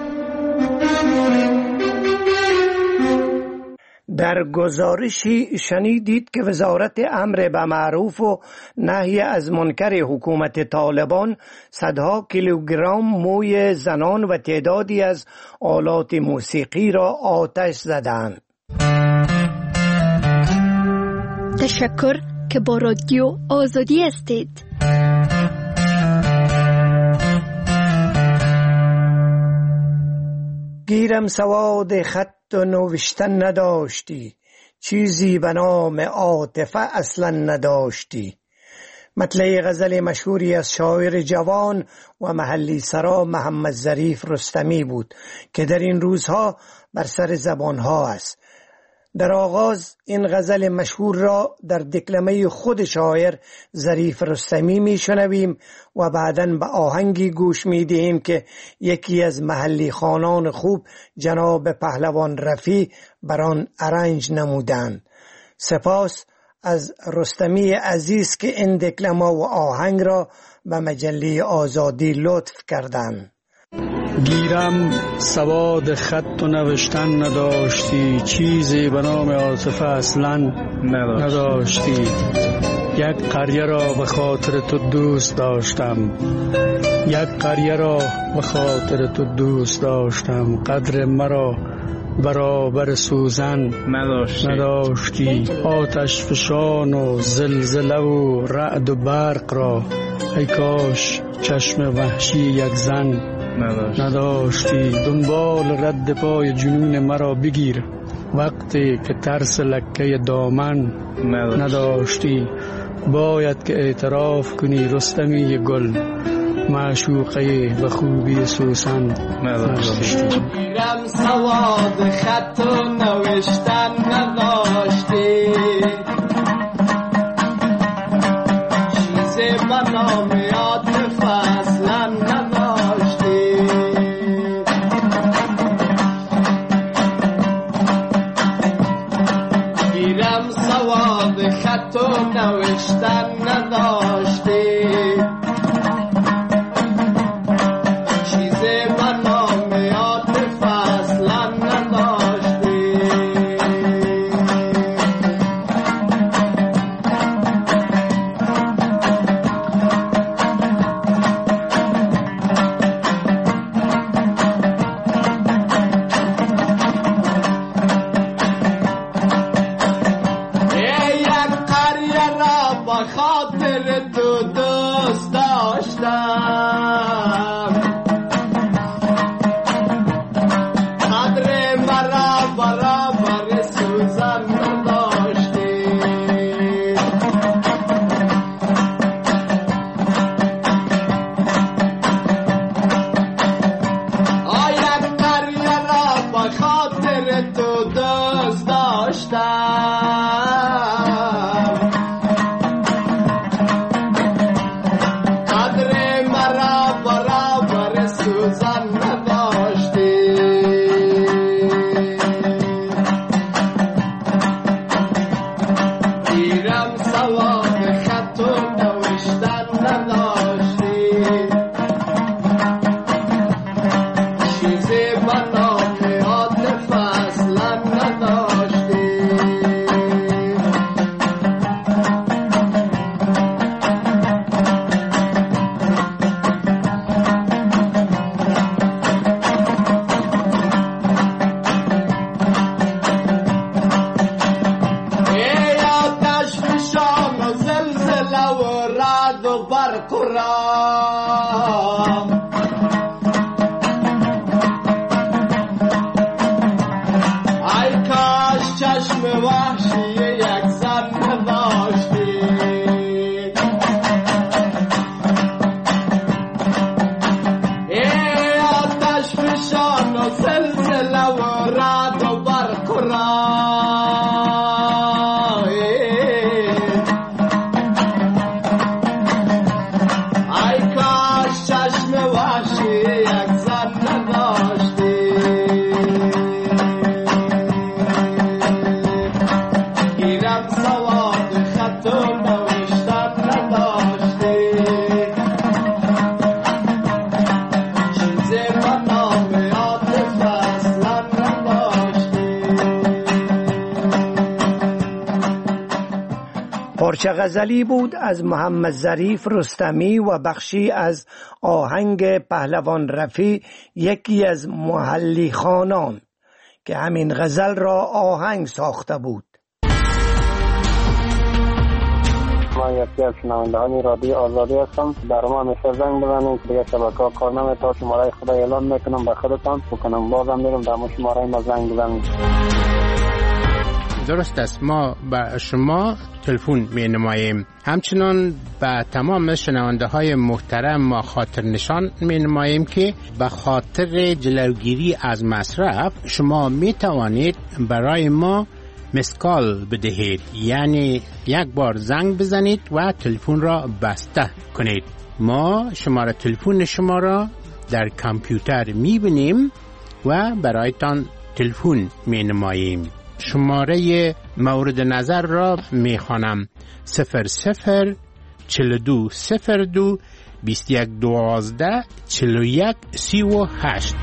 در گزارشی شنیدید که وزارت امر به معروف و نهی از منکر حکومت طالبان صدها کیلوگرم موی زنان و تعدادی از آلات موسیقی را آتش زدند. تشکر که با رادیو آزادی هستید. گیرم سواد خط و نوشتن نداشتی، چیزی به نام عاطفه اصلا نداشتی. مطلع غزل مشهوری از شاعر جوان و محلی سرا محمد ظریف رستمی بود که در این روزها بر سر زبانها است. در آغاز این غزل مشهور را در دکلمه خود شاعر ظریف رستمی میشنویم و بعداً به آهنگی گوش میدهیم که یکی از محلی خانان خوب جناب پهلوان رفیع بر آن ارنج نمودند. سپاس از رستمی عزیز که این دکلمه و آهنگ را به مجله آزادی لطف کردند. گیرم سواد خط و نوشتن نداشتی، چیزی به نام عاطفه اصلا نداشتی. یک قریه را به خاطر تو دوست داشتم، یک قریه را به خاطر تو دوست داشتم. قدر مرا برابر سوزن نداشتی. آتش فشان و زلزله و رعد و برق را ای کاش چشم وحشی یک زن نداشتی. دنبال رد پای جنون مرا بگیر وقتی که ترس لکه دامن نداشتی. باید که اعتراف کنی رستمی گل، معشوقه به خوبی سوسن نداشتی. گیرم سواد خط و نوشتن نداشتی، چیزی به نام عاطفه اصلا نداشتی. گیرم سواد خط و نوشتن نداشتی، چیزی قدر مرا برابر سوزن نداشتی. آید قریه را به خاطر تو دوست داشتم. قدر مرا برابر سوزن نداشتی. دیرم سواد خط و نوشتن نداشتی. چیزی به نام عاطف اصلا نداشتی. ای آتش فشان و زلزله و رعد و برق و رام، ای کاش چشم وحشی یک زن نداشتی. ای آتش فشان و زلزله و رعد و برق و رام، ای کاش چشم وحشی یک زن نداشتی. گیرم سواد خط و نوشتن نداشتی. چیزی به نام عاطف اصلا نداشتی. پارچه غزلی بود از محمد ظریف رستمی و بخشی از آهنگ پهلوان رفیع، یکی از محلی خانان که همین غزل را آهنگ ساخته بود. ما یکی از شنوندگان رادیو آزادی هستم. در ما همیشه زنگ بزنید. دیگه شبکه‌ها کار نمی‌کنه. شماره خدا اعلام میکنم به خودتان بکنم بازم میرم در شماره ما زنگ بزنید. درست است، ما به شما تلفن می نماییم. همچنان به تمام شنونده های محترم ما خاطر نشان می نماییم که به خاطر جلوگیری از مصرف شما می توانید برای ما مسکال بدهید، یعنی یک بار زنگ بزنید و تلفن را بسته کنید. ما شماره تلفن شما را در کامپیوتر می بینیم و برایتان تلفن می نماییم. شماره مورد نظر را می خوانم: 00 42 02 21 12 41 38.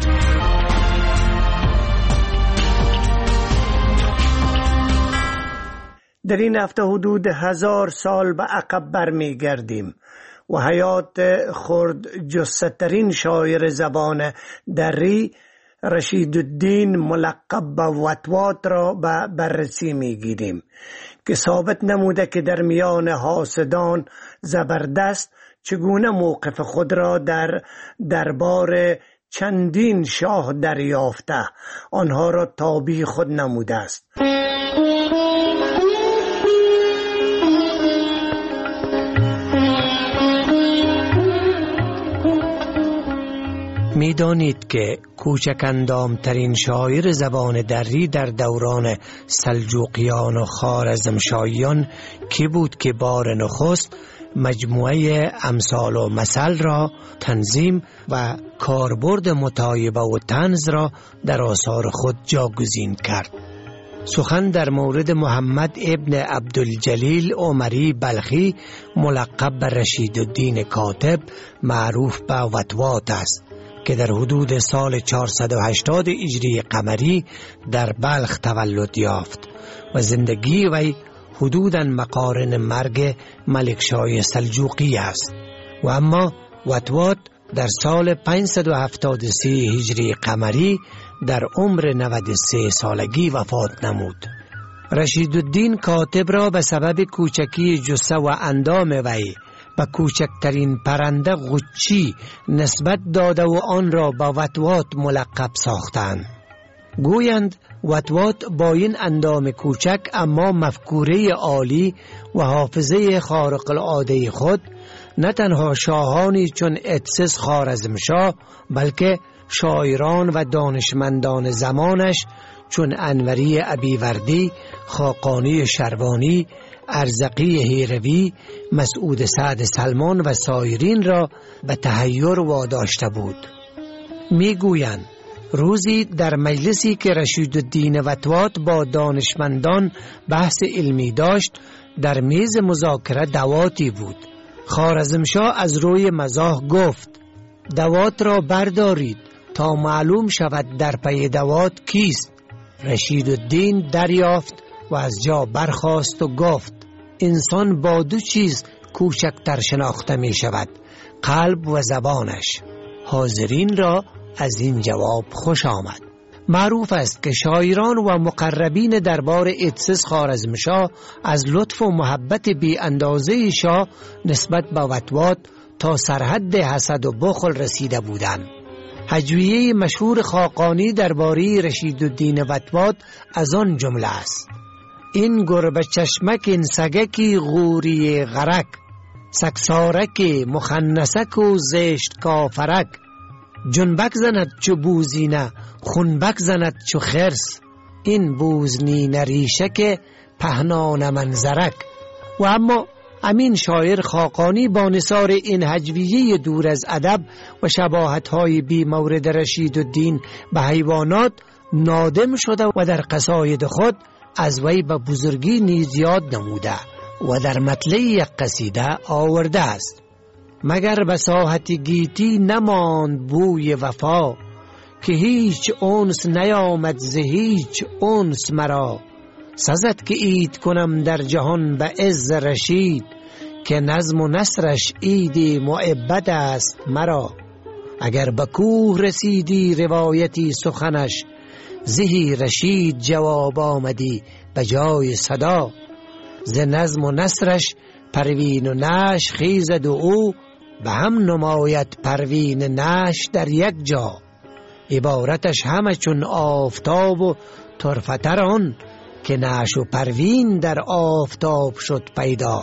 در این هفته حدود 1000 سال به عقب برمی گردیم و حیات خرد جثه‌ترین شاعر زبان دری رشیدالدین ملقب به وطوات را به بررسی می گیریم که ثابت نموده که در میان حاسدان زبردست چگونه موقف خود را در دربار چندین شاه دریافته آنها را تابع خود نموده است. می دانید که کوچک اندام ترین شاعر زبان دری در دوران سلجوقیان و خوارزمشاهیان کی بود که بار نخست مجموعه امثال و مثل را تنظیم و کاربرد مطایبه و طنز را در آثار خود جاگزین کرد؟ سخن در مورد محمد ابن عبدالجلیل عمری بلخی ملقب به رشیدالدین کاتب معروف به وطوات است که در حدود سال 480 هجری قمری در بلخ تولد یافت و زندگی وی حدوداً مقارن مرگ ملکشاه سلجوقی است و اما وطوات در سال 573 هجری قمری در عمر 93 سالگی وفات نمود. رشیدالدین کاتب را به سبب کوچکی جثه و اندام وی و کوچکترین پرنده غچی نسبت داده و آن را با وطواط ملقب ساختند. گویند وطواط با این اندام کوچک اما مفکوره عالی و حافظه خارق العاده خود نه تنها شاهانی چون اتسس خوارزمشاه بلکه شاعران و دانشمندان زمانش چون انوری ابیوردی، خاقانی شروانی، ارزقی هیروی، مسعود سعد سلمان و سایرین را به تحیر واداشته بود. میگویند روزی در مجلسی که رشیدالدین وطواط با دانشمندان بحث علمی داشت، در میز مذاکره دواتی بود. خوارزمشاه از روی مزاح گفت دوات را بردارید تا معلوم شود در پی دوات کیست. رشیدالدین دریافت و از جا برخاست و گفت انسان با دو چیز کوچکتر شناخته می شود، قلب و زبانش. حاضرین را از این جواب خوش آمد. معروف است که شاعران و مقربین دربار اتسس خوارزمشاه از لطف و محبت بی اندازه شاه نسبت به وطواط تا سرحد حسد و بخل رسیده بودند. هجویه مشهور خاقانی درباره رشیدالدین وطواط از آن جمله است: این گربه چشمک این سگکی غوری غرک، سکسارک مخنسک و زشت کافرک، جنبک زند چو بوزینه خونبک زند چو خرس، این بوزنی نریشک پهنان منظرک. و اما امین شاعر خاقانی با نثار این هجویه دور از ادب و شباهت‌های بی مورد رشیدالدین به حیوانات نادم شده و در قصاید خود از وی به بزرگی نیز یاد نموده و در مطلع یک قصیده آورده است: مگر به ساحت گیتی نماند بوی وفا، که هیچ انس نیامد ز هیچ انس مرا، سزد که عید کنم در جهان به عز رشید، که نظم و نثرش عیدی معبد است مرا. اگر به کوه رسیدی روایتی سخنش، زهی رشید جواب آمدی به جای صدا، ز نظم و نثرش پروین و نش خیزد و او، به هم نماید پروین نش در یک جا. عبارتش همه چون آفتاب و طرفتر آن، که نش و پروین در آفتاب شد پیدا.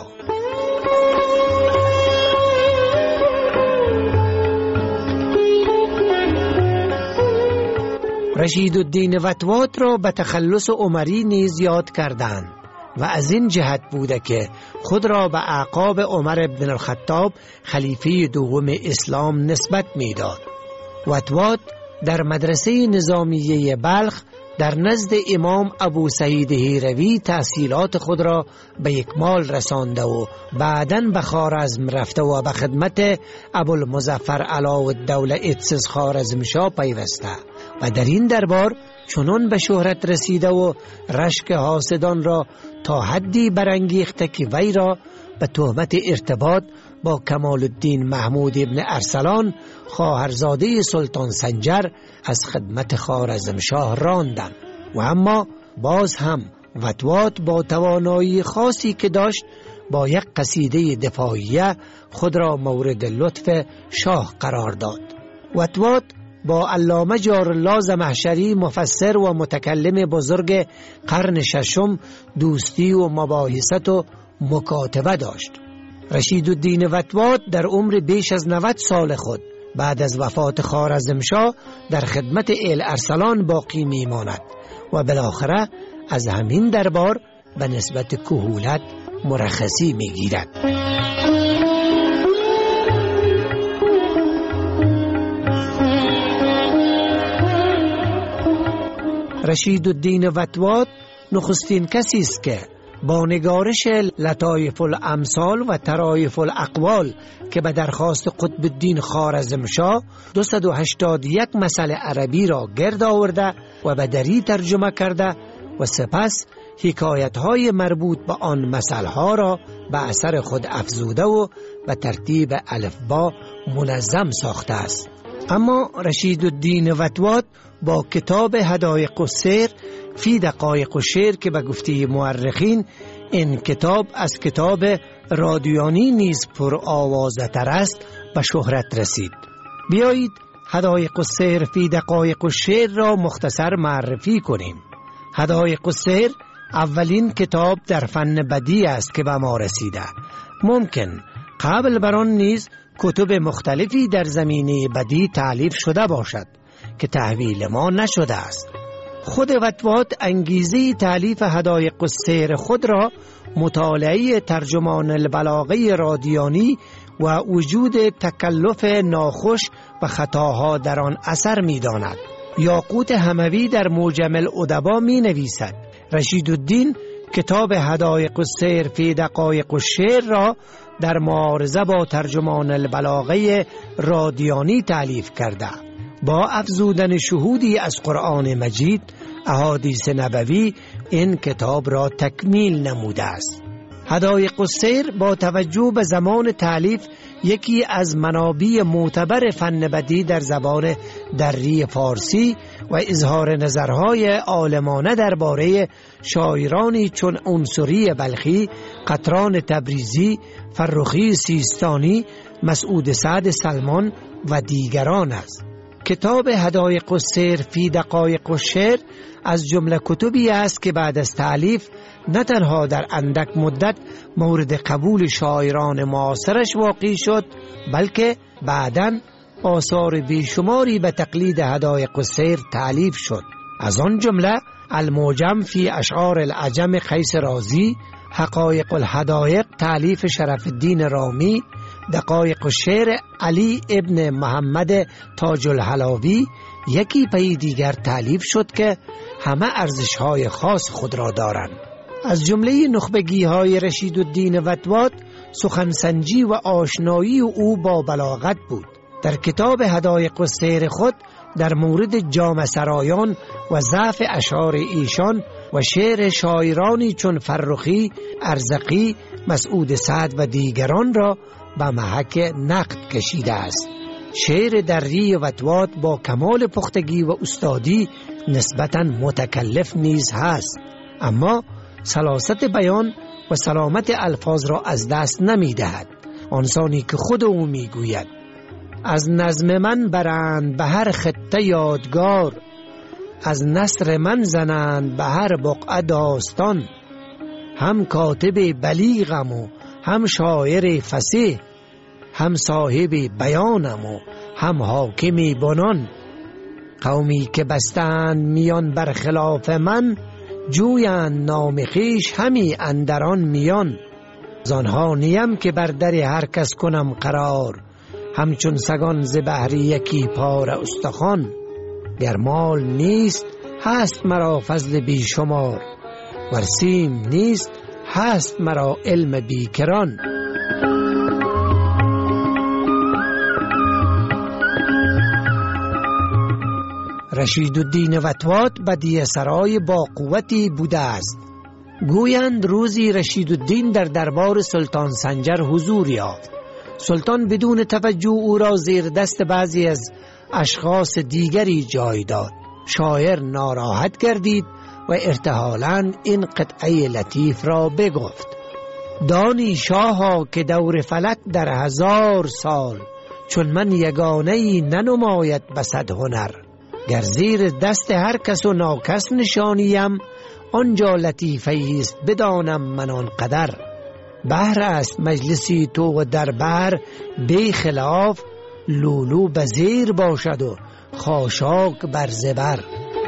رشیدالدین وطواط را به تخلص عمری نیز یاد کردند و از این جهت بوده که خود را به اعقاب عمر بن الخطاب خلیفه دوم اسلام نسبت میداد. وطواط در مدرسه نظامیه بلخ در نزد امام ابو سعید هیروی تحصیلات خود را به اکمال رسانده و بعداً به خوارزم رفته و به خدمت ابوالمظفر علاءالدوله اتسس خوارزمشاه پیوسته و در این دربار چنان به شهرت رسیده و رشک حاسدان را تا حدی برانگیخته که وی را به تهمت ارتباط با کمال الدین محمود ابن ارسلان خواهرزاده سلطان سنجر از خدمت خوارزمشاه راندند. و اما باز هم وطواط با توانایی خاصی که داشت با یک قصیده دفاعیه خود را مورد لطف شاه قرار داد. وطواط با علامه جارالله زمخشری مفسر و متکلم بزرگ قرن ششم دوستی و مباحثت و مکاتبه داشت. رشیدالدین وطواط در عمر بیش از 90 سال خود بعد از وفات خوارزمشاه در خدمت ارسلان باقی میماند و بالاخره از همین دربار به نسبت کهولت مرخصی میگیرد. رشیدالدین وطواط نخستین کسی است که با نگارش لطایف الامثال و طرایف الاقوال که به درخواست قطب الدین خوارزمشاه 281 مثل عربی را گرد آورده و به دری ترجمه کرده و سپس حکایت‌های مربوط به آن مثل‌ها را به اثر خود افزوده و به ترتیب الفبا منظم ساخته است. اما رشید الدین وطواط با کتاب حدایق السیر فی دقایق الشعر که به گفته مورخین این کتاب از کتاب رادیویی نیز پر آوازه‌تر است به شهرت رسید. بیایید حدایق السیر فی دقایق الشعر را مختصر معرفی کنیم. حدایق السیر اولین کتاب در فن بدیع است که به ما رسیده. ممکن قبل بر آن نیز کتب مختلفی در زمینه بدیع تألیف شده باشد که تحویل ما نشده است. خود وطواط انگیزه تألیف حدایق السیر خود را مطالعه ترجمان البلاغه رادیانی و وجود تکلف ناخوش و خطاها در آن اثر می داند. یاقوت حموی در موجم الادبا می نویسد رشید الدین کتاب حدایق السیر فی دقایق الشعر را در معارضه با ترجمان البلاغه رادیانی تألیف کرده. با افزودن شهودی از قرآن مجید، احادیث نبوی این کتاب را تکمیل نموده است. حدایق السیر با توجه به زمان تألیف یکی از منابع معتبر فن بدیع در زبان دری فارسی و اظهار نظرهای عالمانه درباره شاعرانی چون عنصری بلخی، قطران تبریزی، فرخی سیستانی، مسعود سعد سلمان و دیگران است. کتاب حدایق السیر فی دقایق الشعر از جمله کتبی است که بعد از تألیف نه تنها در اندک مدت مورد قبول شاعران معاصرش واقع شد، بلکه بعداً آثار بیشماری به تقلید حدایق السیر تألیف شد. از آن جمله المعجم فی اشعار العجم قیس رازی، حقایق الحدایق تألیف شرف الدین رامی، دقایق الشعر علی ابن محمد تاج الحلاوی یکی پی دیگر تألیف شد که همه ارزش‌های خاص خود را دارند. از جمله نخبگی‌های رشید الدین وطواط سخنسنجی و آشنایی او با بلاغت بود. در کتاب حدایق السیر خود در مورد جامه سرایان و ضعف اشعار ایشان و شعر شاعرانی چون فرخی، ارزقی، مسعود سعد و دیگران را به محک نقد کشیده است. شعر دری وطواط با کمال پختگی و استادی نسبتاً متکلف نیز هست، اما سلاست بیان و سلامت الفاظ را از دست نمی دهد. آنسانی که خود او می گوید از نظم من برند به هر خطه یادگار، از نثر من زنند به هر بقعه داستان، هم کاتب بلیغم و هم شاعر فصیح، هم صاحب بیانم و هم حاکم بنان، قومی که بستند میان بر خلاف من، جویند نام خویش همی اندران میان، زانها نیم که بر در هر کس کنم قرار، همچون سگان ز بهر یکی پاره استخوان، گر مال نیست هست مرا فضل بی شمار، ور سیم نیست هست مرا علم بیکران. رشید الدین وطواط بدیع سرای با قوتی بوده است. گویند روزی رشید الدین در دربار سلطان سنجر حضور یافت. سلطان بدون توجه او را زیر دست بعضی از اشخاص دیگری جای داد. شاعر ناراحت گردید و ارتحالاً این قطعه لطیف را بگفت: دانی شاها که دور فلک در 1000 سال، چون من یگانه‌ای ننماید بصد هنر، گر زیر دست هر کس و ناکس نشانیم، آنجا لطیفه است بدانم من آن قدر. بحر است مجلسی تو و در بحر بی خلاف، لولو بزیر باشد و خاشاک بر زبر.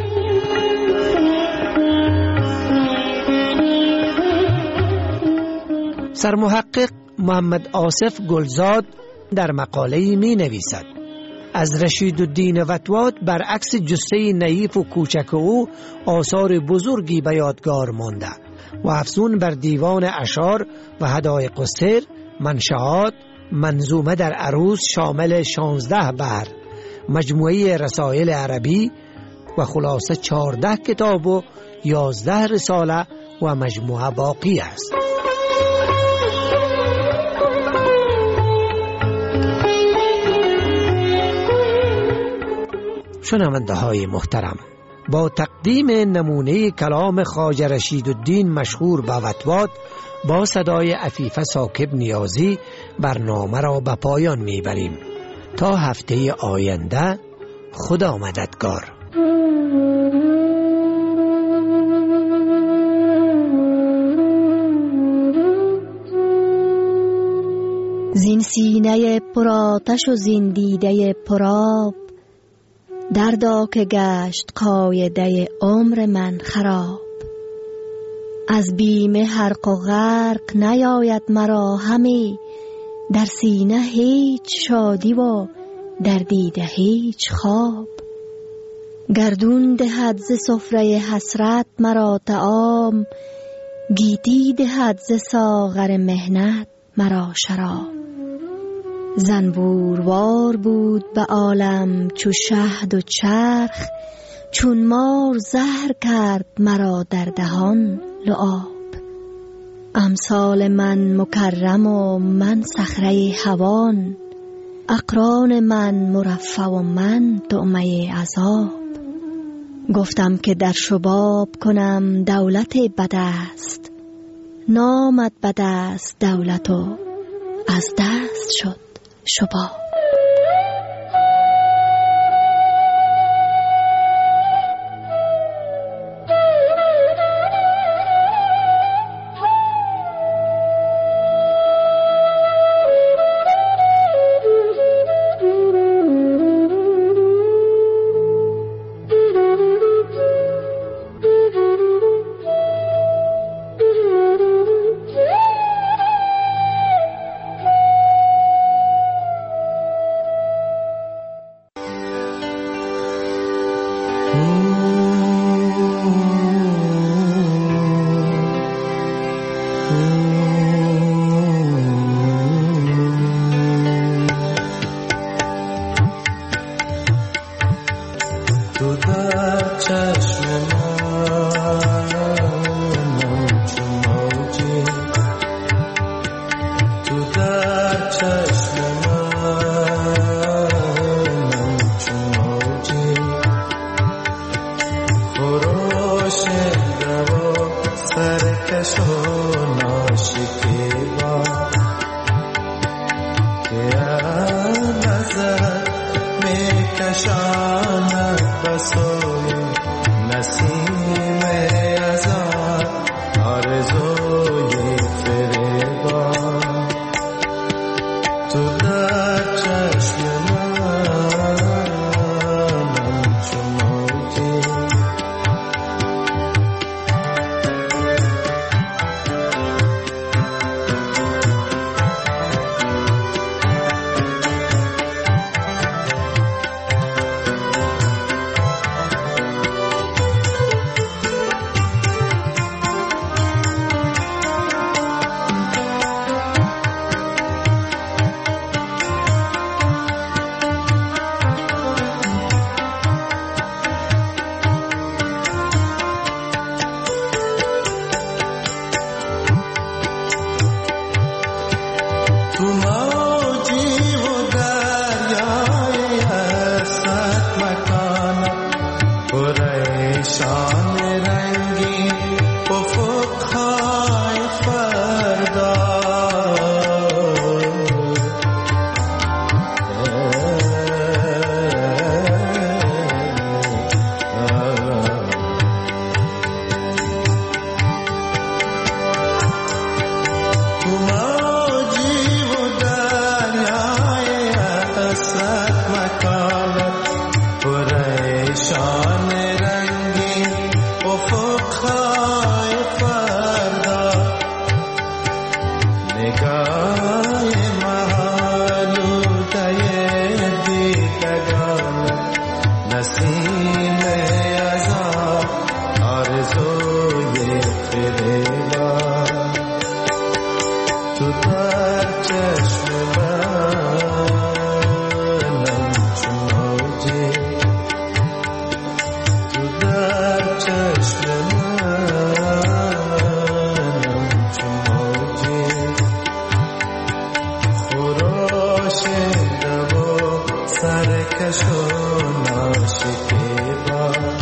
سرمحقق محمد آصف گلزاد در مقاله‌ای می نویسد: از رشید الدین وطواط برعکس جثه نحیف و کوچک او آثار بزرگی به یادگار مانده و افزون بر دیوان اشعار و حدایق السیر منشآت، منظومه در عروض شامل 16 بحر، مجموعه رسائل عربی و خلاصه 14 کتاب و 11 رساله و مجموعه باقی است. شنونده های محترم، با تقدیم نمونه کلام خواجه رشیدالدین مشهور به وطوات با صدای عفیفه ساکب نیازی برنامه را به پایان میبریم. تا هفته آینده، خدا مددگار. زین سینه پرآتش و زین دیده پرآب، دردا که گشت قاعده عمر من خراب. از بیم حرق و غرق نیاید مرا همی، در سینه هیچ شادی و در دیده هیچ خواب. گردون دهد ز سفره حسرت مرا طعام، گیتی دهد ز ساغر محنت مرا شراب. زنبوروار بود به عالم چو شهد و چرخ، چون مار زهر کرد مرا در دهان لعاب. امثال من مکرم و من صخره هوان، اقران من مرفع و من طعمه عذاب. گفتم که در شباب کنم دولت بدست، نامد بدست دولت و از دست شد شباب. سرکش و ناشکیبا